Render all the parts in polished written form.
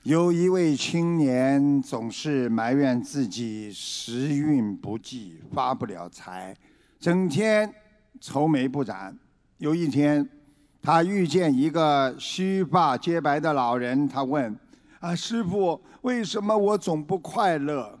有一位青年总是埋怨自己时运不济，发不了财，整天愁眉不展。有一天，他遇见一个须发皆白的老人，他问：“师父，为什么我总不快乐？”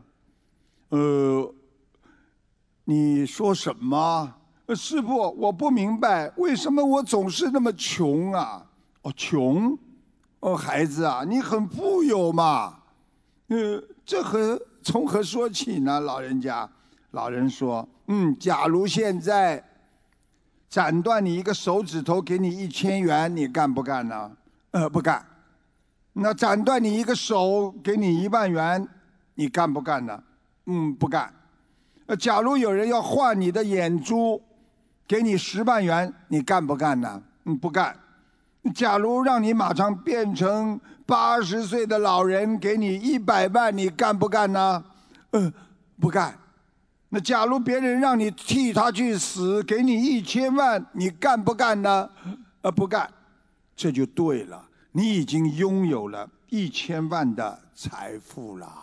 你说什么？师父，我不明白，为什么我总是那么穷啊？哦，穷？孩子啊，你很富有嘛。这从何说起呢？老人说：“假如现在斩断你一个手指头，给你1000元，你干不干呢？”不干。那斩断你一个手，给你1万元，你干不干呢？不干。假如有人要换你的眼珠，给你10万元，你干不干呢？不干。假如让你马上变成80岁的老人，给你100万，你干不干呢？不干。那假如别人让你替他去死，给你1000万，你干不干呢？不干。这就对了，你已经拥有了1000万的财富了。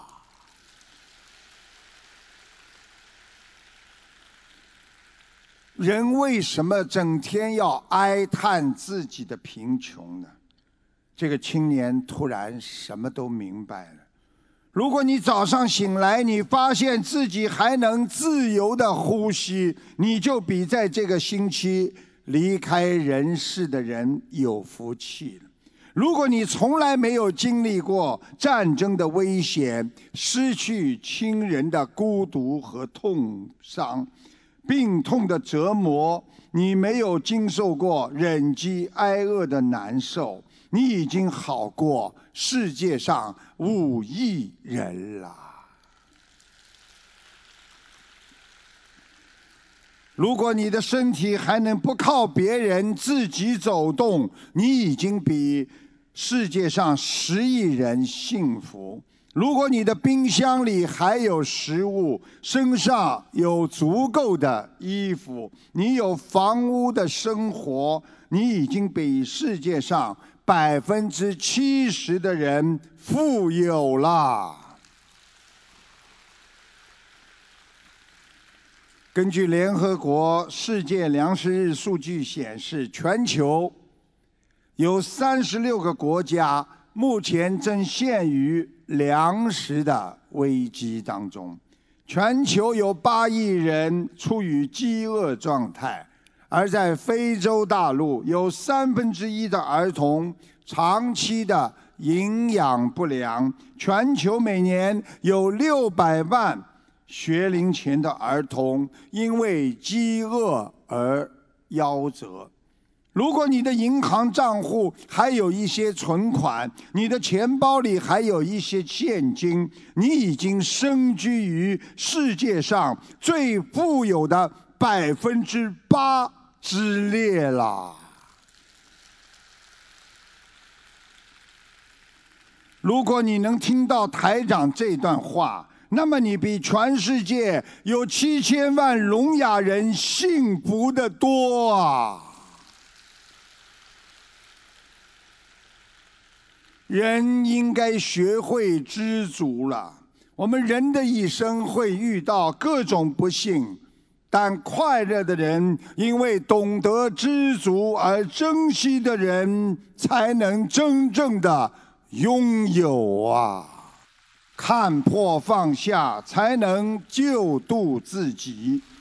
人为什么整天要哀叹自己的贫穷呢？这个青年突然什么都明白了。如果你早上醒来，你发现自己还能自由地呼吸，你就比在这个星期离开人世的人有福气了。如果你从来没有经历过战争的危险、失去亲人的孤独和痛伤、病痛的折磨，你没有经受过忍饥挨饿的难受，你已经好过世界上5亿人了。如果你的身体还能不靠别人自己走动，你已经比世界上10亿人幸福。如果你的冰箱里还有食物，身上有足够的衣服，你有房屋的生活，你已经比世界上70%的人富有了。根据联合国世界粮食日数据显示，全球有36个国家目前正陷于粮食的危机当中，全球有8亿人处于饥饿状态，而在非洲大陆有1/3的儿童长期的营养不良，全球每年有600万学龄前的儿童因为饥饿而夭折。如果你的银行账户还有一些存款，你的钱包里还有一些现金，你已经身居于世界上最富有的8%之列了。如果你能听到台长这段话，那么你比全世界有7000万聋哑人幸福得多啊！人应该学会知足了。我们人的一生会遇到各种不幸，但快乐的人，因为懂得知足而珍惜的人，才能真正的拥有啊！看破放下，才能救度自己。